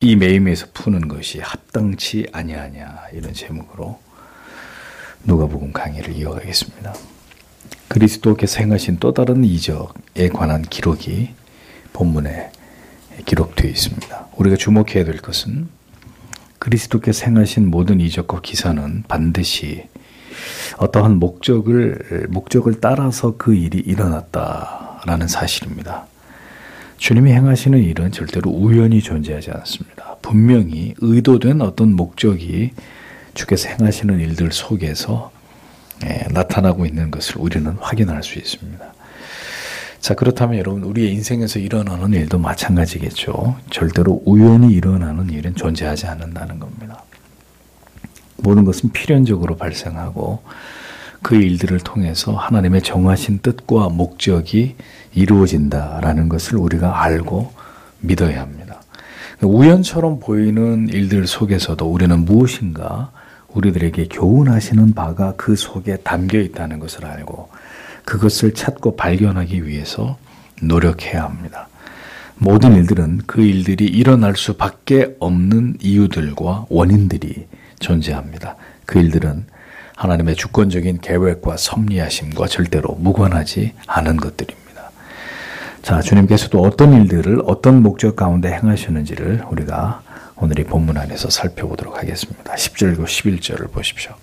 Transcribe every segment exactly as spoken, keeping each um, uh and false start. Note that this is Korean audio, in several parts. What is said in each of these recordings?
이 매임에서 푸는 것이 합당치 아니하냐, 이런 제목으로 누가복음 강의를 이어가겠습니다. 그리스도께서 행하신 또 다른 이적에 관한 기록이 본문에 기록되어 있습니다. 우리가 주목해야 될 것은 그리스도께서 행하신 모든 이적과 기사는 반드시 어떠한 목적을 목적을 따라서 그 일이 일어났다라는 사실입니다. 주님이 행하시는 일은 절대로 우연히 존재하지 않습니다. 분명히 의도된 어떤 목적이 주께서 행하시는 일들 속에서 예, 나타나고 있는 것을 우리는 확인할 수 있습니다. 자, 그렇다면 여러분, 우리의 인생에서 일어나는 일도 마찬가지겠죠. 절대로 우연히 일어나는 일은 존재하지 않는다는 겁니다. 모든 것은 필연적으로 발생하고 그 일들을 통해서 하나님의 정하신 뜻과 목적이 이루어진다라는 것을 우리가 알고 믿어야 합니다. 우연처럼 보이는 일들 속에서도 우리는 무엇인가 우리들에게 교훈하시는 바가 그 속에 담겨 있다는 것을 알고 그것을 찾고 발견하기 위해서 노력해야 합니다. 모든 일들은 그 일들이 일어날 수밖에 없는 이유들과 원인들이 존재합니다. 그 일들은 하나님의 주권적인 계획과 섭리하심과 절대로 무관하지 않은 것들입니다. 자, 주님께서도 어떤 일들을 어떤 목적 가운데 행하셨는지를 우리가 오늘 이 본문 안에서 살펴보도록 하겠습니다. 십 절과 십일 절을 보십시오.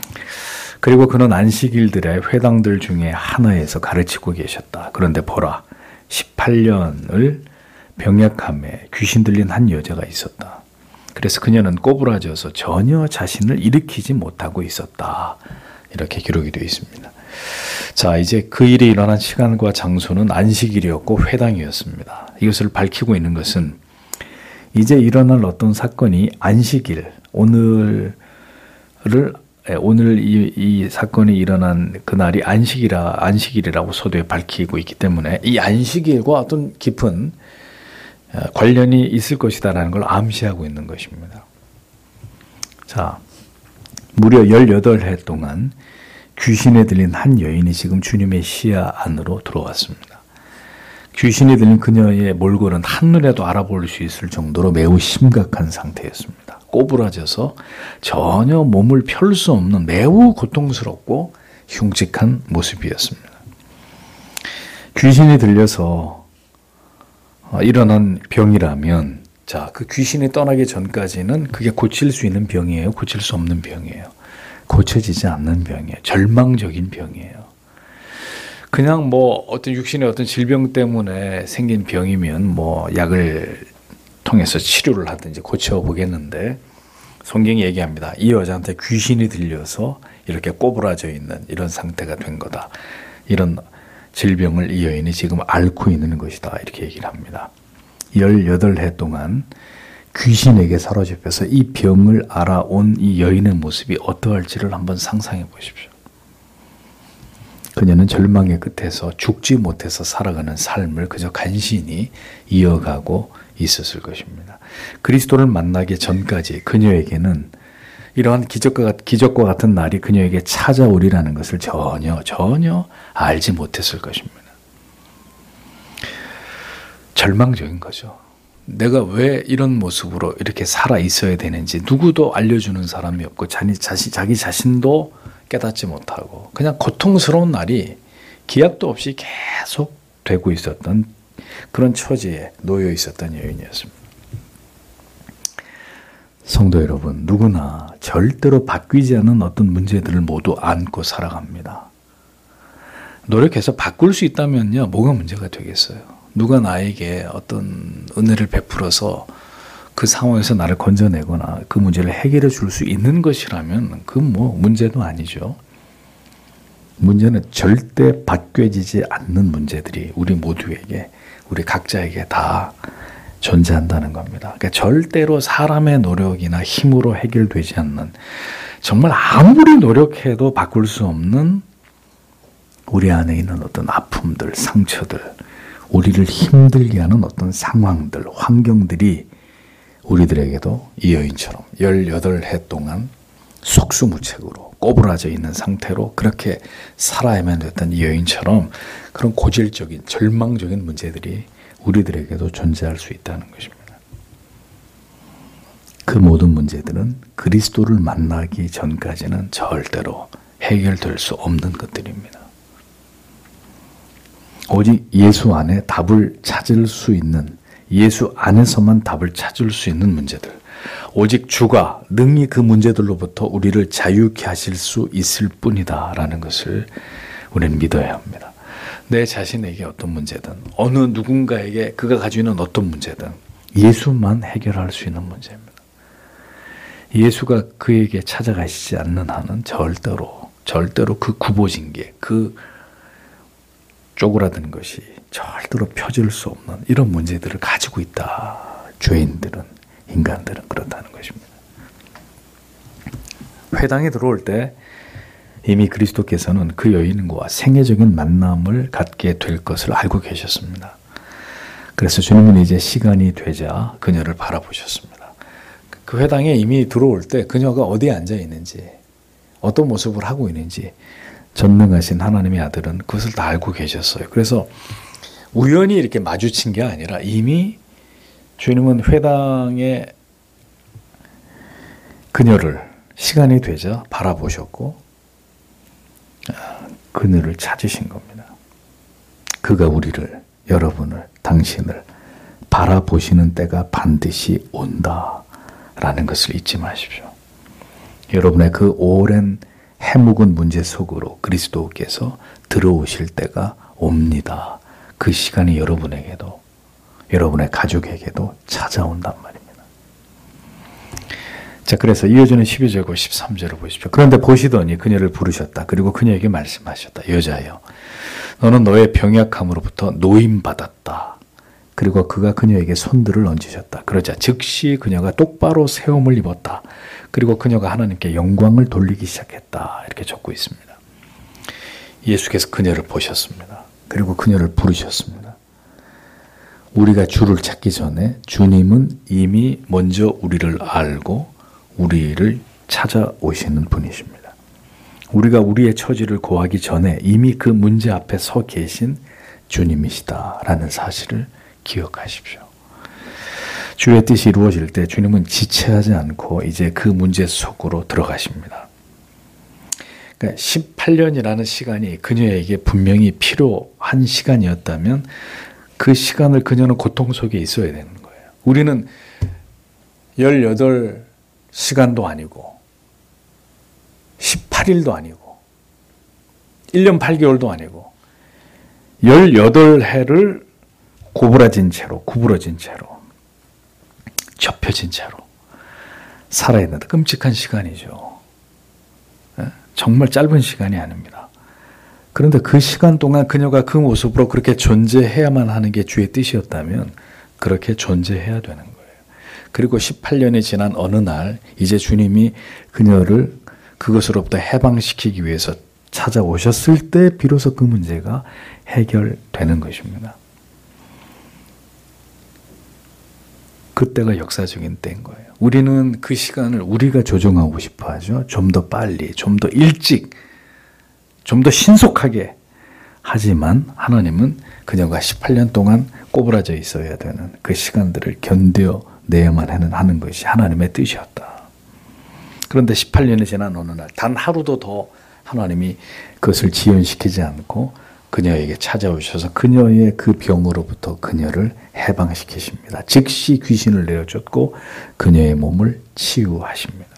그리고 그는 안식일들의 회당들 중에 하나에서 가르치고 계셨다. 그런데 보라, 십팔 년을 병약함에 귀신 들린 한 여자가 있었다. 그래서 그녀는 꼬부라져서 전혀 자신을 일으키지 못하고 있었다. 이렇게 기록이 되어 있습니다. 자, 이제 그 일이 일어난 시간과 장소는 안식일이었고 회당이었습니다. 이것을 밝히고 있는 것은 이제 일어날 어떤 사건이 안식일, 오늘을 오늘 이, 이 사건이 일어난 그날이 안식이라 안식일이라고 서두에 밝히고 있기 때문에 이 안식일과 어떤 깊은 관련이 있을 것이다라는 걸 암시하고 있는 것입니다. 자, 무려 열여덟 해 동안 귀신에 들린 한 여인이 지금 주님의 시야 안으로 들어왔습니다. 귀신에 들린 그녀의 몰골은 한눈에도 알아볼 수 있을 정도로 매우 심각한 상태였습니다. 꼬부라져서 전혀 몸을 펼 수 없는 매우 고통스럽고 흉측한 모습이었습니다. 귀신이 들려서 일어난 병이라면, 자, 그 귀신이 떠나기 전까지는 그게 고칠 수 있는 병이에요? 고칠 수 없는 병이에요? 고쳐지지 않는 병이에요. 절망적인 병이에요. 그냥 뭐 어떤 육신의 어떤 질병 때문에 생긴 병이면 뭐 약을 통해서 치료를 하든지 고쳐보겠는데 성경이 얘기합니다. 이 여자한테 귀신이 들려서 이렇게 꼬부라져 있는 이런 상태가 된 거다. 이런 질병을 이 여인이 지금 앓고 있는 것이다. 이렇게 얘기를 합니다. 열여덟 해 동안 귀신에게 사로잡혀서 이 병을 알아온 이 여인의 모습이 어떠할지를 한번 상상해 보십시오. 그녀는 절망의 끝에서 죽지 못해서 살아가는 삶을 그저 간신히 이어가고 있었을 것입니다. 그리스도를 만나기 전까지 그녀에게는 이러한 기적과, 기적과 같은 날이 그녀에게 찾아오리라는 것을 전혀 전혀 알지 못했을 것입니다. 절망적인 거죠. 내가 왜 이런 모습으로 이렇게 살아 있어야 되는지 누구도 알려주는 사람이 없고 자기, 자신, 자기 자신도 깨닫지 못하고 그냥 고통스러운 날이 기약도 없이 계속 되고 있었던 그런 처지에 놓여 있었던 여인이었습니다. 성도 여러분, 누구나 절대로 바뀌지 않은 어떤 문제들을 모두 안고 살아갑니다. 노력해서 바꿀 수 있다면요, 뭐가 문제가 되겠어요? 누가 나에게 어떤 은혜를 베풀어서 그 상황에서 나를 건져내거나 그 문제를 해결해 줄 수 있는 것이라면 그 뭐 문제도 아니죠. 문제는 절대 바뀌어지지 않는 문제들이 우리 모두에게, 우리 각자에게 다 존재한다는 겁니다. 그러니까 절대로 사람의 노력이나 힘으로 해결되지 않는, 정말 아무리 노력해도 바꿀 수 없는 우리 안에 있는 어떤 아픔들, 상처들, 우리를 힘들게 하는 어떤 상황들, 환경들이 우리들에게도 이 여인처럼 열여덟 해 동안 속수무책으로 꼬부라져 있는 상태로 그렇게 살아야만 됐던 이 여인처럼 그런 고질적인 절망적인 문제들이 우리들에게도 존재할 수 있다는 것입니다. 그 모든 문제들은 그리스도를 만나기 전까지는 절대로 해결될 수 없는 것들입니다. 오직 예수 안에 답을 찾을 수 있는, 예수 안에서만 답을 찾을 수 있는 문제들, 오직 주가 능히 그 문제들로부터 우리를 자유케 하실 수 있을 뿐이다 라는 것을 우리는 믿어야 합니다. 내 자신에게 어떤 문제든, 어느 누군가에게 그가 가지고 있는 어떤 문제든 예수만 해결할 수 있는 문제입니다. 예수가 그에게 찾아가시지 않는 한은 절대로 절대로 그 굽어진 게, 그 쪼그라드는 것이 절대로 펴질 수 없는 이런 문제들을 가지고 있다. 죄인들은, 인간들은 그렇다는 것입니다. 회당에 들어올 때 이미 그리스도께서는 그 여인과 생애적인 만남을 갖게 될 것을 알고 계셨습니다. 그래서 주님은 이제 시간이 되자 그녀를 바라보셨습니다. 그 회당에 이미 들어올 때 그녀가 어디에 앉아 있는지, 어떤 모습을 하고 있는지 전능하신 하나님의 아들은 그것을 다 알고 계셨어요. 그래서 우연히 이렇게 마주친 게 아니라 이미 주님은 회당에 그녀를 시간이 되자 바라보셨고 그녀를 찾으신 겁니다. 그가 우리를, 여러분을, 당신을 바라보시는 때가 반드시 온다라는 것을 잊지 마십시오. 여러분의 그 오랜 해묵은 문제 속으로 그리스도께서 들어오실 때가 옵니다. 그 시간이 여러분에게도, 여러분의 가족에게도 찾아온단 말입니다. 자, 그래서 이어지는 십이 절과 십삼 절을 보십시오. 그런데 보시더니 그녀를 부르셨다. 그리고 그녀에게 말씀하셨다. 여자여, 너는 너의 병약함으로부터 노임받았다. 그리고 그가 그녀에게 손들을 얹으셨다. 그러자 즉시 그녀가 똑바로 세움을 입었다. 그리고 그녀가 하나님께 영광을 돌리기 시작했다. 이렇게 적고 있습니다. 예수께서 그녀를 보셨습니다. 그리고 그녀를 부르셨습니다. 우리가 주를 찾기 전에 주님은 이미 먼저 우리를 알고 우리를 찾아오시는 분이십니다. 우리가 우리의 처지를 고하기 전에 이미 그 문제 앞에 서 계신 주님이시다라는 사실을 기억하십시오. 주의 뜻이 이루어질 때 주님은 지체하지 않고 이제 그 문제 속으로 들어가십니다. 그러니까 십팔 년이라는 시간이 그녀에게 분명히 필요한 시간이었다면 그 시간을 그녀는 고통 속에 있어야 되는 거예요. 우리는 열여덟 시간도 아니고 십팔 일도 아니고 일 년 팔 개월도 아니고 열여덟 해를 구부러진 채로 구부러진 채로 접혀진 채로 살아야 된다. 끔찍한 시간이죠. 정말 짧은 시간이 아닙니다. 그런데 그 시간 동안 그녀가 그 모습으로 그렇게 존재해야만 하는 게 주의 뜻이었다면 그렇게 존재해야 되는 거예요. 그리고 십팔 년이 지난 어느 날 이제 주님이 그녀를 그것으로부터 해방시키기 위해서 찾아오셨을 때 비로소 그 문제가 해결되는 것입니다. 그때가 역사적인 때인 거예요. 우리는 그 시간을 우리가 조정하고 싶어 하죠. 좀 더 빨리, 좀 더 일찍, 좀 더 신속하게. 하지만 하나님은 그녀가 십팔 년 동안 꼬부라져 있어야 되는 그 시간들을 견뎌내야만 하는 것이 하나님의 뜻이었다. 그런데 십팔 년이 지난 어느 날 단 하루도 더 하나님이 그것을 지연시키지 않고 그녀에게 찾아오셔서 그녀의 그 병으로부터 그녀를 해방시키십니다. 즉시 귀신을 내어쫓고 그녀의 몸을 치유하십니다.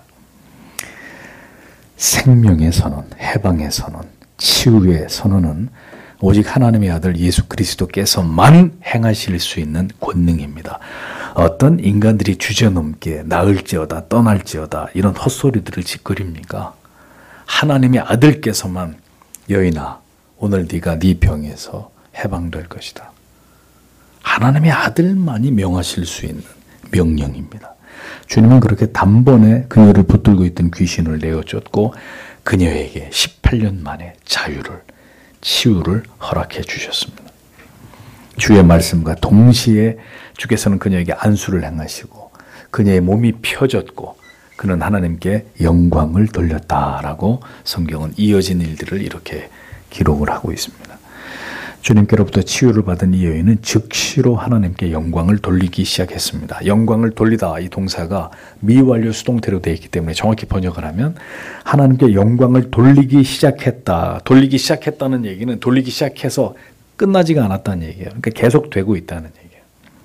생명의 선언, 해방의 선언, 치유의 선언은 오직 하나님의 아들 예수 그리스도께서만 행하실 수 있는 권능입니다. 어떤 인간들이 주저넘게 나을지어다 떠날지어다 이런 헛소리들을 짓거립니까? 하나님의 아들께서만 여인아 오늘 네가 네 병에서 해방될 것이다. 하나님의 아들만이 명하실 수 있는 명령입니다. 주님은 그렇게 단번에 그녀를 붙들고 있던 귀신을 내어쫓고 그녀에게 십팔 년 만에 자유를, 치유를 허락해 주셨습니다. 주의 말씀과 동시에 주께서는 그녀에게 안수를 행하시고 그녀의 몸이 펴졌고 그는 하나님께 영광을 돌렸다라고 성경은 이어진 일들을 이렇게 기록을 하고 있습니다. 주님께로부터 치유를 받은 이 여인은 즉시로 하나님께 영광을 돌리기 시작했습니다. 영광을 돌리다, 이 동사가 미완료 수동태로 되어 있기 때문에 정확히 번역을 하면 하나님께 영광을 돌리기 시작했다. 돌리기 시작했다는 얘기는 돌리기 시작해서 끝나지가 않았다는 얘기예요. 그러니까 계속 되고 있다는 얘기예요.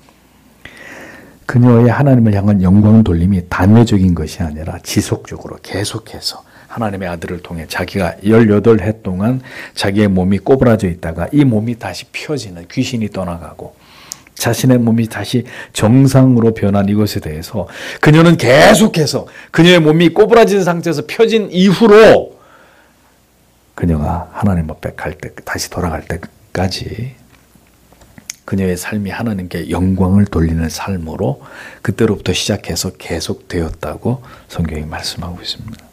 그녀의 하나님을 향한 영광 돌림이 단회적인 것이 아니라 지속적으로 계속해서 하나님의 아들을 통해 자기가 열여덟 해 동안 자기의 몸이 꼬부라져 있다가 이 몸이 다시 펴지는, 귀신이 떠나가고 자신의 몸이 다시 정상으로 변한 이것에 대해서 그녀는 계속해서 그녀의 몸이 꼬부라진 상태에서 펴진 이후로 그녀가 하나님 앞에 갈 때, 다시 돌아갈 때까지 그녀의 삶이 하나님께 영광을 돌리는 삶으로 그때로부터 시작해서 계속되었다고 성경이 말씀하고 있습니다.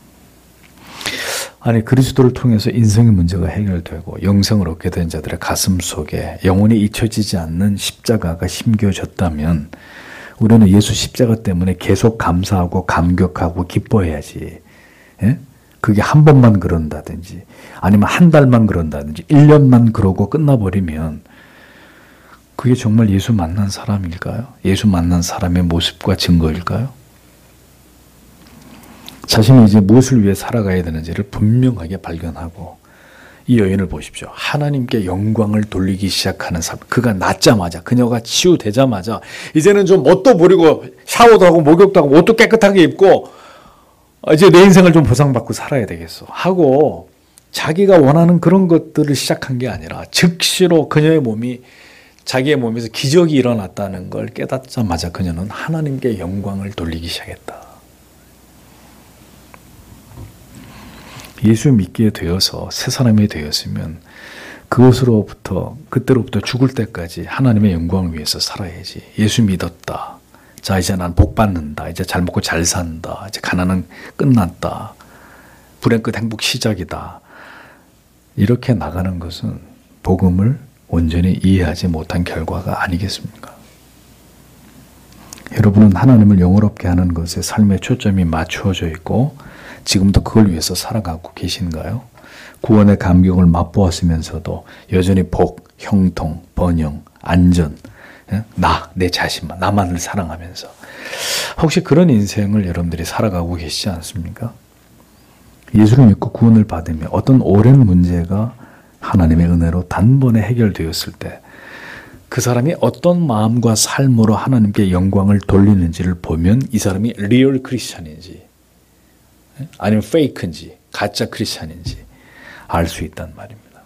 아니, 그리스도를 통해서 인생의 문제가 해결되고 영생을 얻게 된 자들의 가슴 속에 영원히 잊혀지지 않는 십자가가 심겨졌다면 우리는 예수 십자가 때문에 계속 감사하고 감격하고 기뻐해야지. 예? 그게 한 번만 그런다든지 아니면 한 달만 그런다든지 일 년만 그러고 끝나버리면 그게 정말 예수 만난 사람일까요? 예수 만난 사람의 모습과 증거일까요? 자신이 이제 무엇을 위해 살아가야 되는지를 분명하게 발견하고 이 여인을 보십시오. 하나님께 영광을 돌리기 시작하는 삶. 그가 낫자마자, 그녀가 치유되자마자 이제는 좀 옷도 버리고 샤워도 하고 목욕도 하고 옷도 깨끗하게 입고 이제 내 인생을 좀 보상받고 살아야 되겠어 하고 자기가 원하는 그런 것들을 시작한 게 아니라 즉시로 그녀의 몸이 자기의 몸에서 기적이 일어났다는 걸 깨닫자마자 그녀는 하나님께 영광을 돌리기 시작했다. 예수 믿게 되어서 새 사람이 되었으면 그것으로부터 그때로부터 죽을 때까지 하나님의 영광을 위해서 살아야지. 예수 믿었다. 자, 이제 난 복 받는다. 이제 잘 먹고 잘 산다. 이제 가난은 끝났다. 불행 끝 행복 시작이다. 이렇게 나가는 것은 복음을 온전히 이해하지 못한 결과가 아니겠습니까? 여러분은 하나님을 영원롭게 하는 것에 삶의 초점이 맞추어져 있고 지금도 그걸 위해서 살아가고 계신가요? 구원의 감격을 맛보았으면서도 여전히 복, 형통, 번영, 안전, 나, 내 자신만, 나만을 사랑하면서 혹시 그런 인생을 여러분들이 살아가고 계시지 않습니까? 예수를 믿고 구원을 받으며 어떤 오랜 문제가 하나님의 은혜로 단번에 해결되었을 때 그 사람이 어떤 마음과 삶으로 하나님께 영광을 돌리는지를 보면 이 사람이 리얼 크리스찬인지 아니면 페이크인지 가짜 크리스찬인지 알 수 있단 말입니다.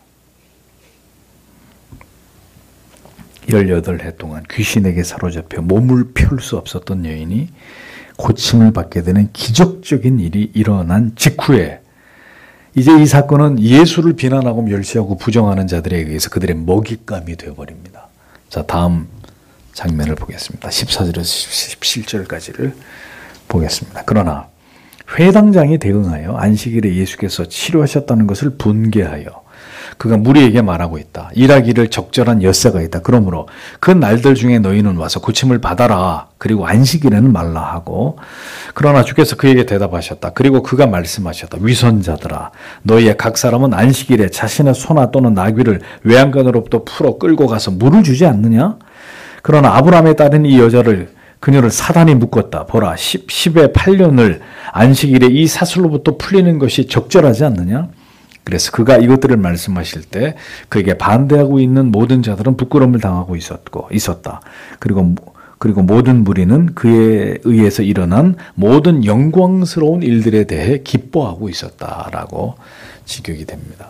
열여덟 해 동안 귀신에게 사로잡혀 몸을 펼 수 없었던 여인이 고침을 받게 되는 기적적인 일이 일어난 직후에 이제 이 사건은 예수를 비난하고 멸시하고 부정하는 자들에 의해서 그들의 먹잇감이 되어버립니다. 자, 다음 장면을 보겠습니다. 십사 절에서 십칠 절까지를 보겠습니다. 그러나 회당장이 대응하여 안식일에 예수께서 치료하셨다는 것을 분개하여 그가 무리에게 말하고 있다. 일하기를 적절한 엿새가 있다. 그러므로 그 날들 중에 너희는 와서 고침을 받아라. 그리고 안식일에는 말라 하고 그러나 주께서 그에게 대답하셨다. 그리고 그가 말씀하셨다. 위선자들아 너희의 각 사람은 안식일에 자신의 소나 또는 나귀를 외양간으로부터 풀어 끌고 가서 물을 주지 않느냐? 그러나 아브라함의 딸인 이 여자를 그녀를 사단이 묶었다. 보라 십의 팔 년을 안식일에 이 사슬로부터 풀리는 것이 적절하지 않느냐? 그래서 그가 이것들을 말씀하실 때 그에게 반대하고 있는 모든 자들은 부끄러움을 당하고 있었고 있었다. 그리고 그리고 모든 무리는 그에 의해서 일어난 모든 영광스러운 일들에 대해 기뻐하고 있었다라고 직역이 됩니다.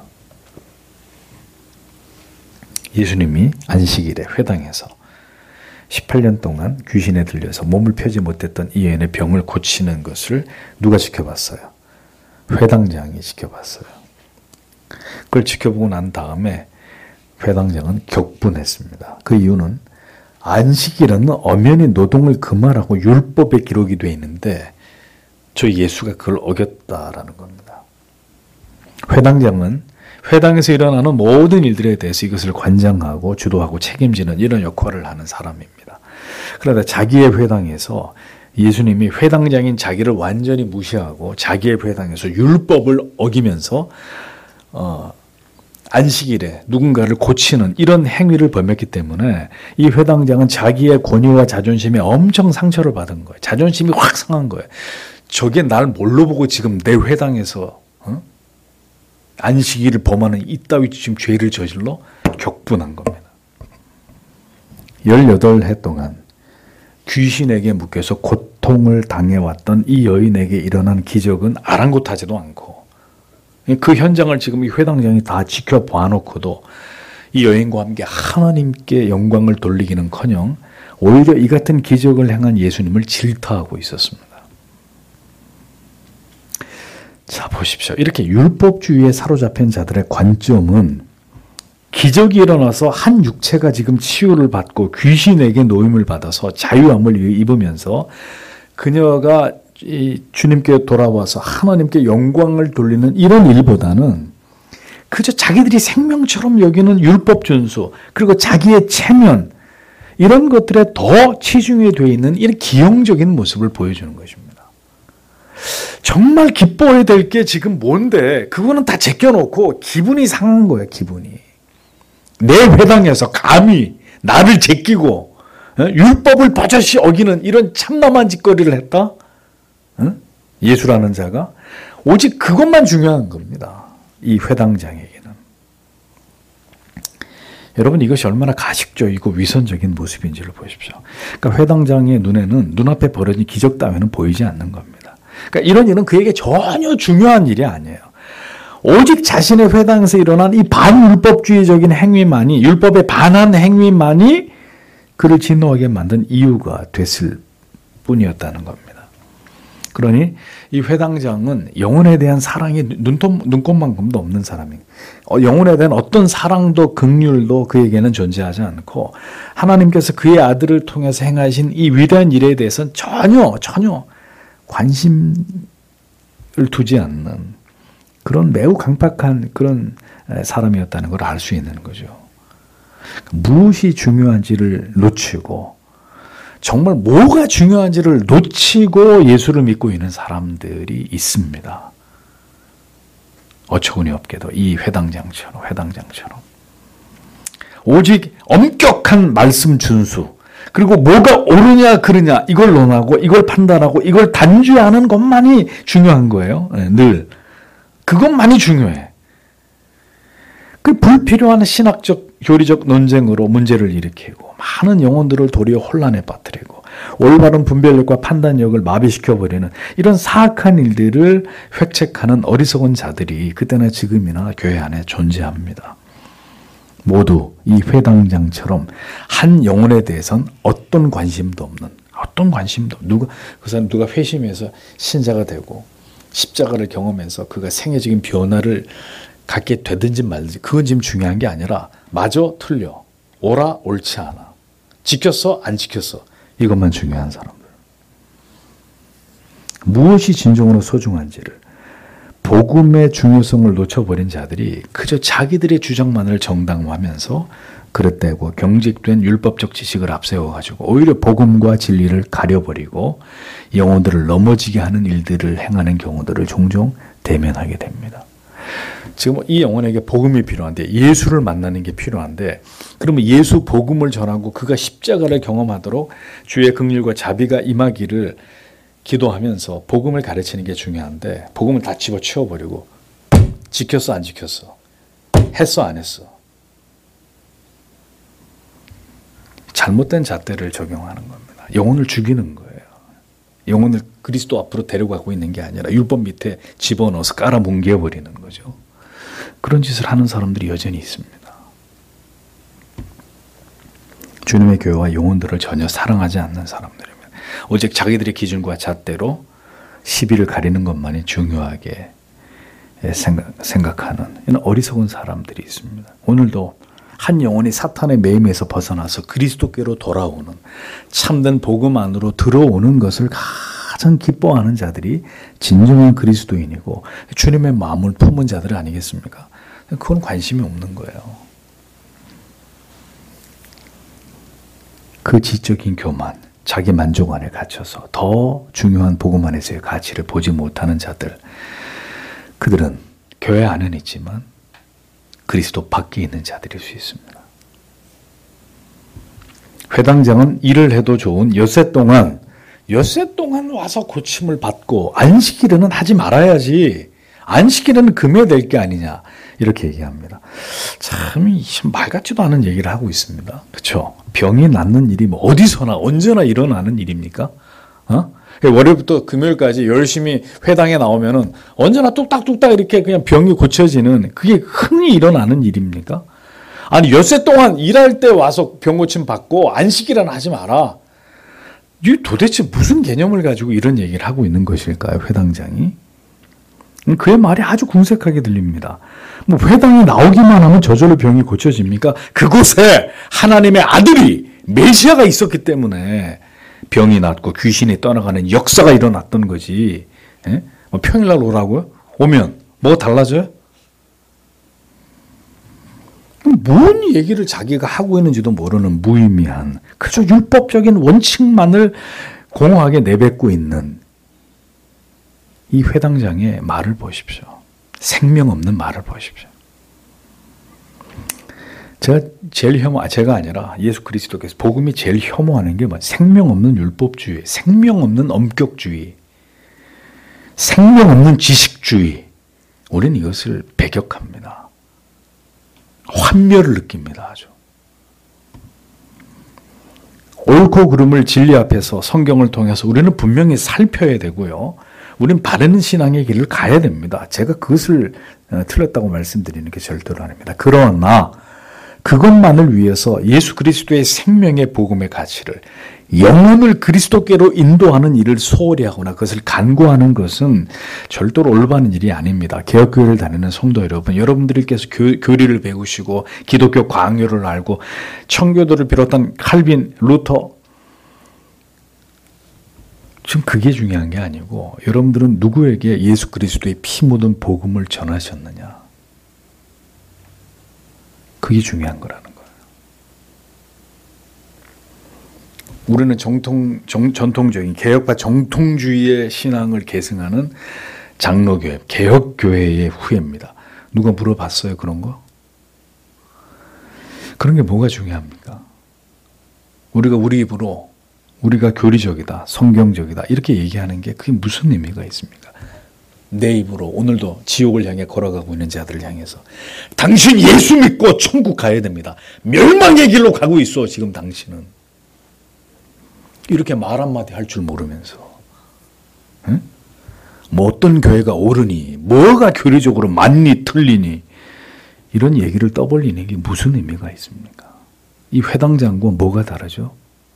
예수님이 안식일에 회당에서 십팔 년 동안 귀신에 들려서 몸을 펴지 못했던 이 여인의 병을 고치는 것을 누가 지켜봤어요? 회당장이 지켜봤어요. 그걸 지켜보고 난 다음에 회당장은 격분했습니다. 그 이유는 안식일은 엄연히 노동을 금하라고 율법에 기록이 되어 있는데 저 예수가 그걸 어겼다라는 겁니다. 회당장은 회당에서 일어나는 모든 일들에 대해서 이것을 관장하고 주도하고 책임지는 이런 역할을 하는 사람입니다. 그러나 자기의 회당에서 예수님이 회당장인 자기를 완전히 무시하고 자기의 회당에서 율법을 어기면서 어, 안식일에 누군가를 고치는 이런 행위를 범했기 때문에 이 회당장은 자기의 권위와 자존심에 엄청 상처를 받은 거예요. 자존심이 확 상한 거예요. 저게 날 뭘로 보고 지금 내 회당에서 어? 안식일을 범하는 이따위 지금 죄를 저질러? 격분한 겁니다. 열여덟 해 동안 귀신에게 묶여서 고통을 당해왔던 이 여인에게 일어난 기적은 아랑곳하지도 않고 그 현장을 지금 이 회당장이 다 지켜봐 놓고도 이 여인과 함께 하나님께 영광을 돌리기는커녕 오히려 이 같은 기적을 행한 예수님을 질타하고 있었습니다. 자, 보십시오. 이렇게 율법주의에 사로잡힌 자들의 관점은 기적이 일어나서 한 육체가 지금 치유를 받고 귀신에게 노임을 받아서 자유함을 입으면서 그녀가 이 주님께 돌아와서 하나님께 영광을 돌리는 이런 일보다는 그저 자기들이 생명처럼 여기는 율법 준수 그리고 자기의 체면 이런 것들에 더 치중이 되어 있는 이런 기형적인 모습을 보여주는 것입니다. 정말 기뻐해야 될 게 지금 뭔데 그거는 다 제껴놓고 기분이 상한 거예요. 기분이. 내 회당에서 감히 나를 제끼고 율법을 버젓이 어기는 이런 참남한 짓거리를 했다? 예수라는 자가 오직 그것만 중요한 겁니다. 이 회당장에게는. 여러분 이것이 얼마나 가식적이고 위선적인 모습인지를 보십시오. 그러니까 회당장의 눈에는 눈앞에 벌어진 기적 따위는 보이지 않는 겁니다. 그러니까 이런 일은 그에게 전혀 중요한 일이 아니에요. 오직 자신의 회당에서 일어난 이 반율법주의적인 행위만이 율법에 반한 행위만이 그를 진노하게 만든 이유가 됐을 뿐이었다는 겁니다. 그러니 이 회당장은 영혼에 대한 사랑이 눈톱, 눈꼽만큼도 없는 사람이에요. 영혼에 대한 어떤 사랑도 긍휼도 그에게는 존재하지 않고 하나님께서 그의 아들을 통해서 행하신 이 위대한 일에 대해서는 전혀 전혀 관심을 두지 않는 그런 매우 강팍한 그런 사람이었다는 걸 알 수 있는 거죠. 무엇이 중요한지를 놓치고 정말 뭐가 중요한지를 놓치고 예수를 믿고 있는 사람들이 있습니다. 어처구니 없게도 이 회당장처럼 회당장처럼 오직 엄격한 말씀 준수 그리고 뭐가 옳으냐 그르냐 이걸 논하고 이걸 판단하고 이걸 단죄하는 것만이 중요한 거예요. 늘 그것만이 중요해. 그 불필요한 신학적 교리적 논쟁으로 문제를 일으키고 많은 영혼들을 도리어 혼란에 빠뜨리고 올바른 분별력과 판단력을 마비시켜버리는 이런 사악한 일들을 획책하는 어리석은 자들이 그때나 지금이나 교회 안에 존재합니다. 모두 이 회당장처럼 한 영혼에 대해서는 어떤 관심도 없는 어떤 관심도 누가 그 사람 누가 회심해서 신자가 되고 십자가를 경험해서 그가 생애적인 변화를 갖게 되든지 말든지 그건 지금 중요한 게 아니라 맞아 틀려 옳아 옳지 않아 지켰어 안 지켰어 이것만 중요한 사람들. 무엇이 진정으로 소중한지를 복음의 중요성을 놓쳐버린 자들이 그저 자기들의 주장만을 정당화하면서 그릇되고 경직된 율법적 지식을 앞세워가지고 오히려 복음과 진리를 가려버리고 영혼들을 넘어지게 하는 일들을 행하는 경우들을 종종 대면하게 됩니다. 지금 이 영혼에게 복음이 필요한데 예수를 만나는 게 필요한데 그러면 예수 복음을 전하고 그가 십자가를 경험하도록 주의 긍휼과 자비가 임하기를 기도하면서 복음을 가르치는 게 중요한데 복음을 다 집어치워버리고 지켰어 안 지켰어 했어 안 했어 잘못된 잣대를 적용하는 겁니다. 영혼을 죽이는 거예요. 영혼을 그리스도 앞으로 데려가고 있는 게 아니라 율법 밑에 집어넣어서 깔아뭉개버리는 거죠. 그런 짓을 하는 사람들이 여전히 있습니다. 주님의 교회와 영혼들을 전혀 사랑하지 않는 사람들입니다. 오직 자기들의 기준과 잣대로 시비를 가리는 것만이 중요하게 생각, 생각하는 이런 어리석은 사람들이 있습니다. 오늘도 한 영혼이 사탄의 매임에서 벗어나서 그리스도께로 돌아오는 참된 복음 안으로 들어오는 것을 가장 기뻐하는 자들이 진정한 그리스도인이고 주님의 마음을 품은 자들 아니겠습니까? 그건 관심이 없는 거예요. 그 지적인 교만, 자기 만족 안에 갇혀서 더 중요한 복음 안에서의 가치를 보지 못하는 자들, 그들은 교회 안에는 있지만 그리스도 밖에 있는 자들일 수 있습니다. 회당장은 일을 해도 좋은 엿새 동안 엿새 동안 와서 고침을 받고 안식일에는 하지 말아야지. 안식일에는 금해야 될 게 아니냐. 이렇게 얘기합니다. 참 말 같지도 않은 얘기를 하고 있습니다. 그렇죠? 병이 낫는 일이 뭐 어디서나 언제나 일어나는 일입니까? 어? 월요일부터 금요일까지 열심히 회당에 나오면은 언제나 뚝딱뚝딱 이렇게 그냥 병이 고쳐지는 그게 흔히 일어나는 일입니까? 아니 엿새 동안 일할 때 와서 병 고침 받고 안식일은 하지 마라. 이 도대체 무슨 개념을 가지고 이런 얘기를 하고 있는 것일까요? 회당장이? 그의 말이 아주 궁색하게 들립니다. 뭐 회당에 나오기만 하면 저절로 병이 고쳐집니까? 그곳에 하나님의 아들이 메시아가 있었기 때문에 병이 낫고 귀신이 떠나가는 역사가 일어났던 거지. 예? 뭐 평일날 오라고요? 오면 뭐가 달라져요? 뭔 얘기를 자기가 하고 있는지도 모르는 무의미한 그저 율법적인 원칙만을 공허하게 내뱉고 있는 이 회당장의 말을 보십시오. 생명 없는 말을 보십시오. 제가 제일 혐오, 제가 아니라 예수 그리스도께서 복음이 제일 혐오하는 게 뭐예요? 생명 없는 율법주의, 생명 없는 엄격주의, 생명 없는 지식주의. 우리는 이것을 배격합니다. 환멸을 느낍니다. 아주. 옳고 그름을 진리 앞에서 성경을 통해서 우리는 분명히 살펴야 되고요. 우리는 바르는 신앙의 길을 가야 됩니다. 제가 그것을 틀렸다고 말씀드리는 게 절대로 아닙니다. 그러나 그것만을 위해서 예수 그리스도의 생명의 복음의 가치를 영혼을 그리스도께로 인도하는 일을 소홀히 하거나 그것을 간구하는 것은 절대로 올바른 일이 아닙니다. 개혁교회를 다니는 성도 여러분, 여러분들께서 교, 교리를 배우시고 기독교 광요를 알고 청교도를 비롯한 칼빈, 루터 지금 그게 중요한 게 아니고 여러분들은 누구에게 예수 그리스도의 피 묻은 복음을 전하셨느냐. 그게 중요한 거라는 거예요. 우리는 정통, 정, 전통적인 개혁파 정통주의의 신앙을 계승하는 장로교회, 개혁교회의 후예입니다. 누가 물어봤어요, 그런 거? 그런 게 뭐가 중요합니까? 우리가 우리 입으로 우리가 교리적이다, 성경적이다 이렇게 얘기하는 게 그게 무슨 의미가 있습니까? 내 입으로 오늘도 지옥을 향해 걸어가고 있는 자들을 향해서 당신 예수 믿고 천국 가야 됩니다. 멸망의 길로 가고 있어 지금 당신은. 이렇게 말 한마디 할 줄 모르면서 응? 뭐 어떤 교회가 옳으니 뭐가 교리적으로 맞니 틀리니 이런 얘기를 떠벌리는 게 무슨 의미가 있습니까? 이 회당장과 뭐가 다르죠?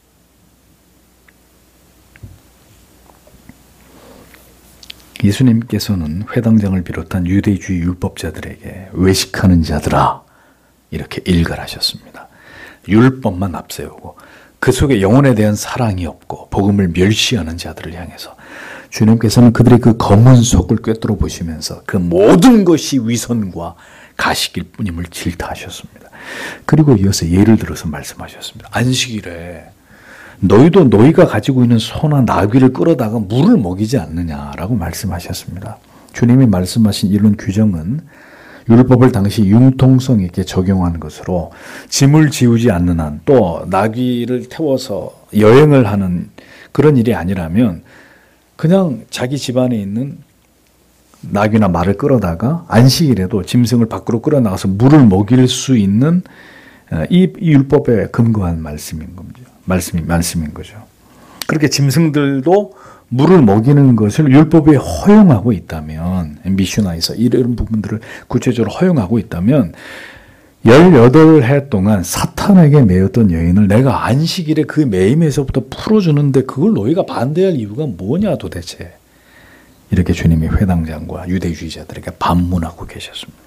예수님께서는 회당장을 비롯한 유대주의 율법자들에게 외식하는 자들아 이렇게 일갈하셨습니다. 율법만 앞세우고 그 속에 영혼에 대한 사랑이 없고 복음을 멸시하는 자들을 향해서 주님께서는 그들의 그 검은 속을 꿰뚫어 보시면서 그 모든 것이 위선과 가식일 뿐임을 질타하셨습니다. 그리고 이어서 예를 들어서 말씀하셨습니다. 안식일에 너희도 너희가 가지고 있는 소나 나귀를 끌어다가 물을 먹이지 않느냐라고 말씀하셨습니다. 주님이 말씀하신 이런 규정은 율법을 당시 융통성 있게 적용한 것으로 짐을 지우지 않는 한 또 나귀를 태워서 여행을 하는 그런 일이 아니라면 그냥 자기 집안에 있는 나귀나 말을 끌어다가 안식일에도 짐승을 밖으로 끌어나가서 물을 먹일 수 있는 이, 이 율법에 근거한 말씀인 겁니다. 말씀이, 말씀인 거죠. 그렇게 짐승들도 물을 먹이는 것을 율법에 허용하고 있다면, 미슈나에서 이런 부분들을 구체적으로 허용하고 있다면, 열여덟 해 동안 사탄에게 매였던 여인을 내가 안식일에 그 매임에서부터 풀어주는데 그걸 너희가 반대할 이유가 뭐냐 도대체. 이렇게 주님이 회당장과 유대주의자들에게 반문하고 계셨습니다.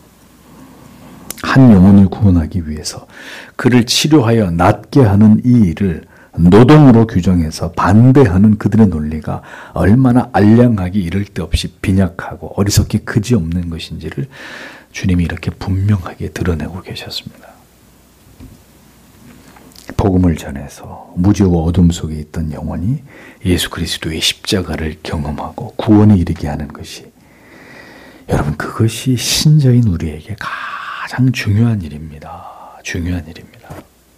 한 영혼을 구원하기 위해서 그를 치료하여 낫게 하는 이 일을 노동으로 규정해서 반대하는 그들의 논리가 얼마나 알량하기 이를 데 없이 빈약하고 어리석기 그지없는 것인지를 주님이 이렇게 분명하게 드러내고 계셨습니다. 복음을 전해서 무지와 어둠 속에 있던 영혼이 예수 그리스도의 십자가를 경험하고 구원에 이르게 하는 것이, 여러분 그것이 신자인 우리에게 가장 가장 중요한 일입니다. 중요한 일입니다.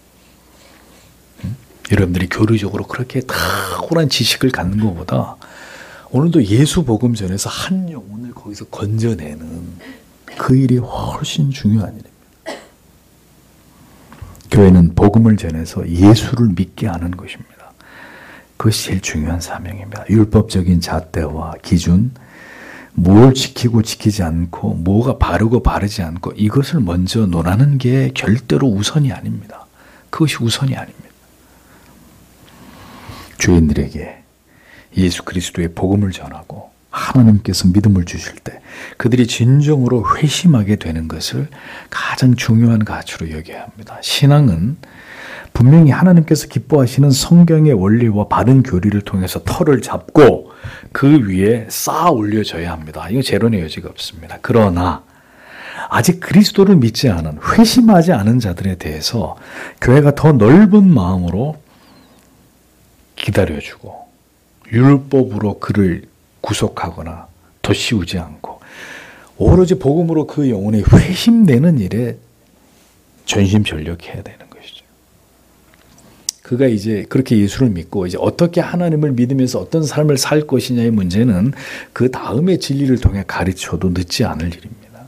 음? 여러분들이 교리적으로 그렇게 탁월한 지식을 갖는 것보다 오늘도 예수 복음 전에서 한 영혼을 거기서 건져내는 그 일이 훨씬 중요한 일입니다. 교회는 복음을 전해서 예수를 믿게 하는 것입니다. 그것이 제일 중요한 사명입니다. 율법적인 잣대와 기준, 뭘 지키고 지키지 않고 뭐가 바르고 바르지 않고 이것을 먼저 논하는 게 절대로 우선이 아닙니다. 그것이 우선이 아닙니다. 죄인들에게 예수 그리스도의 복음을 전하고 하나님께서 믿음을 주실 때 그들이 진정으로 회심하게 되는 것을 가장 중요한 가치로 여겨야 합니다. 신앙은 분명히 하나님께서 기뻐하시는 성경의 원리와 바른 교리를 통해서 털을 잡고 그 위에 쌓아 올려져야 합니다. 이거 재론의 여지가 없습니다. 그러나 아직 그리스도를 믿지 않은 회심하지 않은 자들에 대해서 교회가 더 넓은 마음으로 기다려주고 율법으로 그를 구속하거나 더 씌우지 않고 오로지 복음으로 그 영혼이 회심되는 일에 전심전력해야 되는 것이죠. 그가 이제 그렇게 예수를 믿고 이제 어떻게 하나님을 믿으면서 어떤 삶을 살 것이냐의 문제는 그 다음의 진리를 통해 가르쳐도 늦지 않을 일입니다.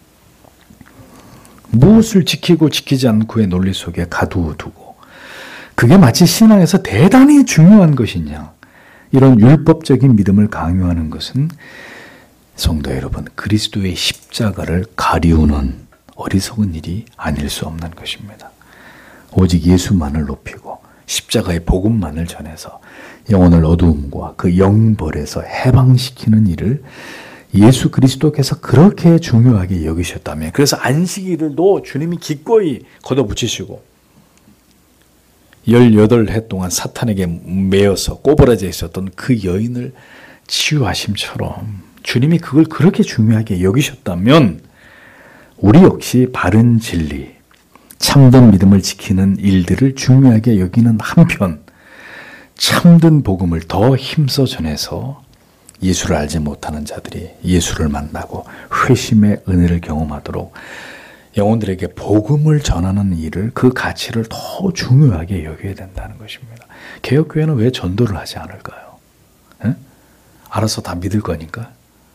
무엇을 지키고 지키지 않고의 논리 속에 가두어두고 그게 마치 신앙에서 대단히 중요한 것이냐 이런 율법적인 믿음을 강요하는 것은 성도 여러분 그리스도의 십자가를 가리우는 어리석은 일이 아닐 수 없는 것입니다. 오직 예수만을 높이고 십자가의 복음만을 전해서 영혼을 어두움과 그 영벌에서 해방시키는 일을 예수 그리스도께서 그렇게 중요하게 여기셨다면 그래서 안식일도 주님이 기꺼이 걷어붙이시고 열여덟 해 동안 사탄에게 매여서 꼬부라져 있었던 그 여인을 치유하심처럼 주님이 그걸 그렇게 중요하게 여기셨다면 우리 역시 바른 진리, 참된 믿음을 지키는 일들을 중요하게 여기는 한편 참된 복음을 더 힘써 전해서 예수를 알지 못하는 자들이 예수를 만나고 회심의 은혜를 경험하도록 영혼들에게 복음을 전하는 일을 그 가치를 더 중요하게 여겨야 된다는 것입니다. 개혁교회는 왜 전도를 하지 않을까요? 에? 알아서 다 믿을 거니까.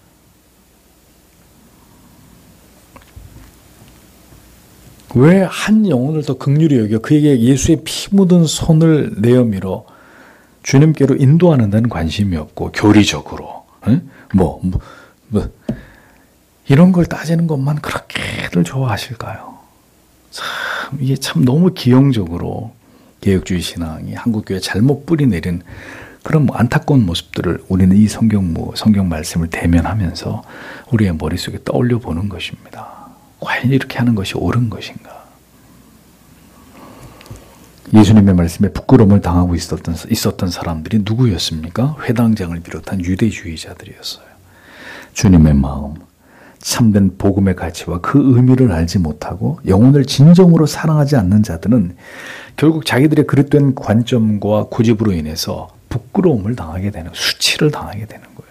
왜 한 영혼을 더 긍휼히 여겨 그에게 예수의 피 묻은 손을 내어밀어 주님께로 인도하는 데는 관심이 없고 교리적으로 에? 뭐, 뭐, 뭐 이런 걸 따지는 것만 그렇게들 좋아하실까요? 참 이게 참 너무 기형적으로 개혁주의 신앙이 한국교회에 잘못 뿌리 내린 그런 뭐 안타까운 모습들을 우리는 이 성경, 뭐 성경 말씀을 대면하면서 우리의 머릿속에 떠올려 보는 것입니다. 과연 이렇게 하는 것이 옳은 것인가? 예수님의 말씀에 부끄러움을 당하고 있었던, 있었던 사람들이 누구였습니까? 회당장을 비롯한 유대주의자들이었어요. 주님의 마음, 참된 복음의 가치와 그 의미를 알지 못하고 영혼을 진정으로 사랑하지 않는 자들은 결국 자기들의 그릇된 관점과 고집으로 인해서 부끄러움을 당하게 되는, 수치를 당하게 되는 거예요.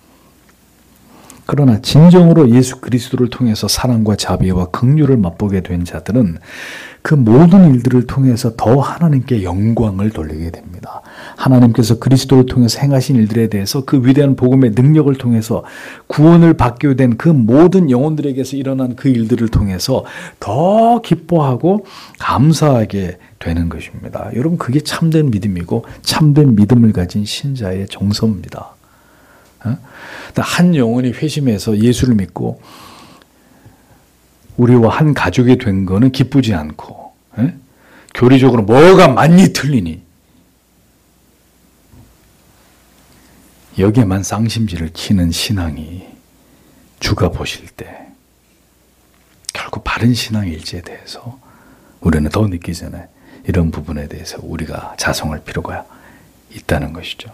그러나 진정으로 예수 그리스도를 통해서 사랑과 자비와 긍휼을 맛보게 된 자들은 그 모든 일들을 통해서 더 하나님께 영광을 돌리게 됩니다. 하나님께서 그리스도를 통해서 행하신 일들에 대해서 그 위대한 복음의 능력을 통해서 구원을 받게 된 그 모든 영혼들에게서 일어난 그 일들을 통해서 더 기뻐하고 감사하게 되는 것입니다. 여러분 그게 참된 믿음이고 참된 믿음을 가진 신자의 정서입니다. 한 영혼이 회심해서 예수를 믿고 우리와 한 가족이 된 거는 기쁘지 않고 에? 교리적으로 뭐가 많이 틀리니 여기에만 쌍심지를 키는 신앙이 주가 보실 때 결국 바른 신앙일지에 대해서 우리는 더 늦기 전에 이런 부분에 대해서 우리가 자성할 필요가 있다는 것이죠.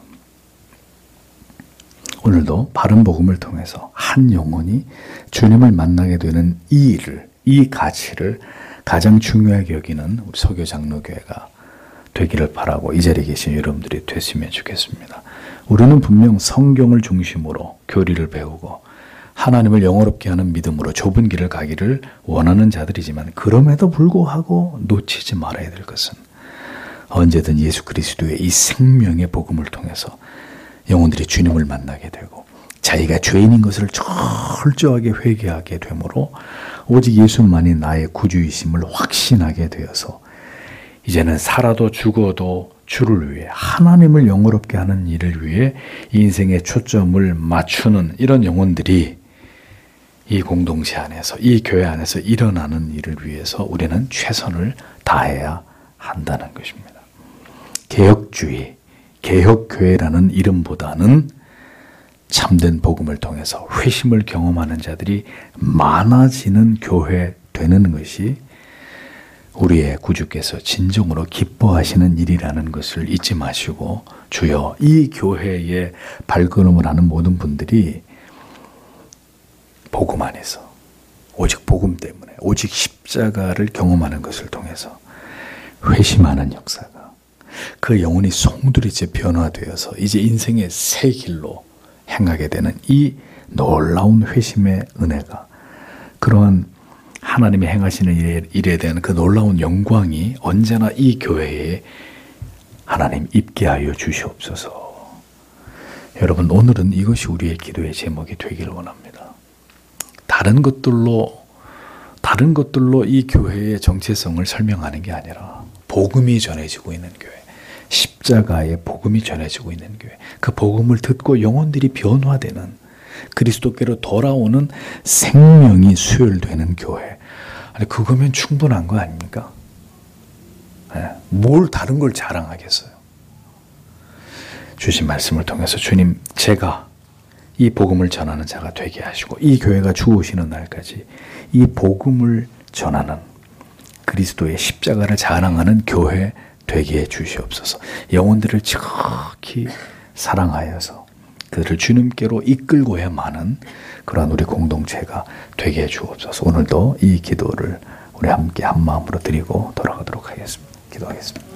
오늘도 바른 복음을 통해서 한 영혼이 주님을 만나게 되는 이 일을, 이 가치를 가장 중요하게 여기는 우리 서교 장로교회가 되기를 바라고 이 자리에 계신 여러분들이 됐으면 좋겠습니다. 우리는 분명 성경을 중심으로 교리를 배우고 하나님을 영어롭게 하는 믿음으로 좁은 길을 가기를 원하는 자들이지만 그럼에도 불구하고 놓치지 말아야 될 것은 언제든 예수 그리스도의 이 생명의 복음을 통해서 영혼들이 주님을 만나게 되고 자기가 죄인인 것을 철저하게 회개하게 되므로 오직 예수만이 나의 구주이심을 확신하게 되어서 이제는 살아도 죽어도 주를 위해 하나님을 영어롭게 하는 일을 위해 인생의 초점을 맞추는 이런 영혼들이 이 공동체 안에서 이 교회 안에서 일어나는 일을 위해서 우리는 최선을 다해야 한다는 것입니다. 개혁주의, 개혁교회라는 이름보다는 참된 복음을 통해서 회심을 경험하는 자들이 많아지는 교회 되는 것이 우리의 구주께서 진정으로 기뻐하시는 일이라는 것을 잊지 마시고 주여 이 교회에 발걸음을 하는 모든 분들이 복음 안에서 오직 복음 때문에 오직 십자가를 경험하는 것을 통해서 회심하는 역사가 그 영혼이 송두리째 변화되어서 이제 인생의 새 길로 행하게 되는 이 놀라운 회심의 은혜가 그러한 하나님이 행하시는 일에, 일에 대한 그 놀라운 영광이 언제나 이 교회에 하나님 입게 하여 주시옵소서. 여러분 오늘은 이것이 우리의 기도의 제목이 되기를 원합니다. 다른 것들로 다른 것들로 이 교회의 정체성을 설명하는 게 아니라 복음이 전해지고 있는 교회, 십자가의 복음이 전해지고 있는 교회, 그 복음을 듣고 영혼들이 변화되는 그리스도께로 돌아오는 생명이 수혈되는 교회. 아니 그거면 충분한 거 아닙니까? 네. 뭘 다른 걸 자랑하겠어요? 주신 말씀을 통해서 주님 제가 이 복음을 전하는 자가 되게 하시고 이 교회가 주오시는 날까지 이 복음을 전하는 그리스도의 십자가를 자랑하는 교회 되게 해 주시옵소서. 영혼들을 지극히 사랑하여서 그들을 주님께로 이끌고야만은 그러한 우리 공동체가 되게 해 주옵소서. 오늘도 이 기도를 우리 함께 한 마음으로 드리고 돌아가도록 하겠습니다. 기도하겠습니다.